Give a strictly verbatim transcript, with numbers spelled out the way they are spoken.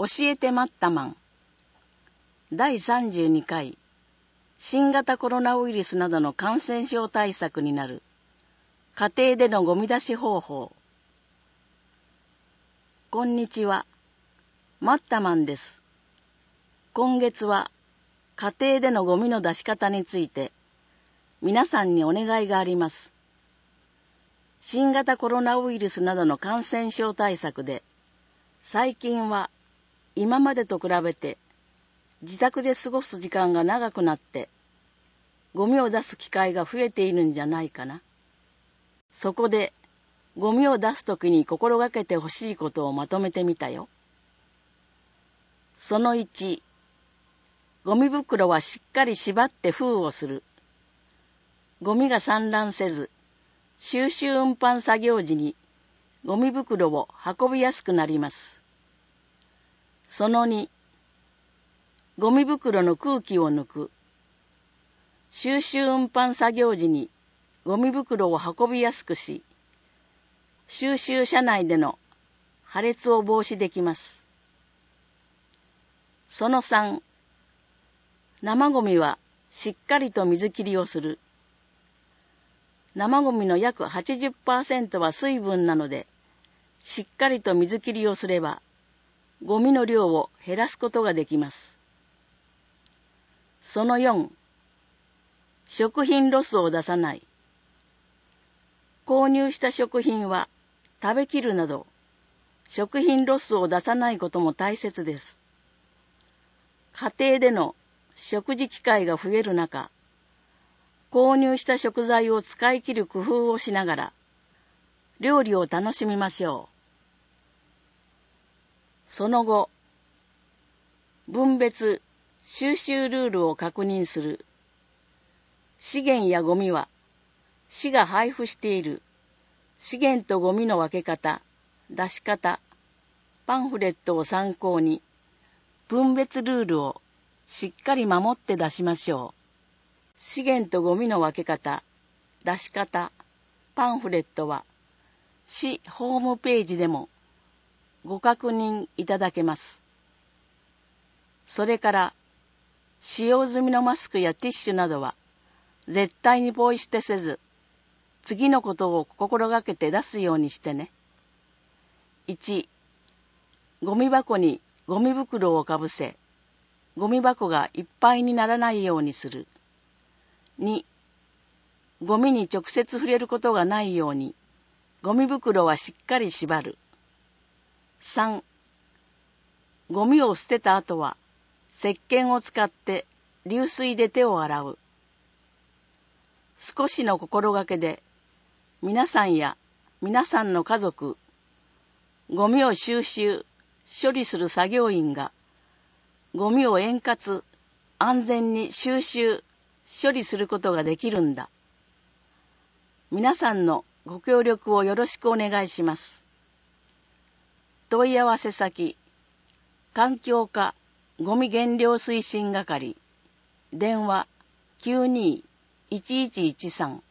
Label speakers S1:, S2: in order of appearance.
S1: 教えてマッタマンだいさんじゅうにかい新型コロナウイルスなどの感染症対策になる家庭でのゴミ出し方法。こんにちは、マッタマンです。今月は家庭でのゴミの出し方について皆さんにお願いがあります。新型コロナウイルスなどの感染症対策で最近は今までと比べて自宅で過ごす時間が長くなってゴミを出す機会が増えているんじゃないかな。そこでゴミを出すときに心がけてほしいことをまとめてみたよ。そのいち、ゴミ袋はしっかり縛って封をする。ゴミが散乱せず、収集運搬作業時にゴミ袋を運びやすくなります。そのに、ゴミ袋の空気を抜く。収集運搬作業時にゴミ袋を運びやすくし、収集車内での破裂を防止できます。そのさん、生ゴミはしっかりと水切りをする。生ゴミの約 はちじゅっパーセント は水分なので、しっかりと水切りをすれば、ゴミの量を減らすことができます。そのよん、食品ロスを出さない。購入した食品は食べきるなど、食品ロスを出さないことも大切です。家庭での食事機会が増える中、購入した食材を使い切る工夫をしながら、料理を楽しみましょう。その後、分別・収集ルールを確認する。資源やゴミは、市が配布している資源とゴミの分け方、出し方、パンフレットを参考に、分別ルールをしっかり守って出しましょう。資源とゴミの分け方、出し方、パンフレットは、市ホームページでもご確認いただけます。それから、使用済みのマスクやティッシュなどは、絶対にポイ捨てせず、次のことを心がけて出すようにしてね。いち、ゴミ箱にゴミ袋をかぶせ、ゴミ箱がいっぱいにならないようにする。に、ゴミに直接触れることがないように、ゴミ袋はしっかり縛る。さん、ゴミを捨てた後は、石鹸を使って流水で手を洗う。少しの心がけで、皆さんや皆さんの家族、ゴミを収集、処理する作業員が、ゴミを円滑、安全に収集、処理することができるんだ。皆さんのご協力をよろしくお願いします。問い合わせ先、環境課ゴミ減量推進係、電話 きゅうにーいちいちいちさん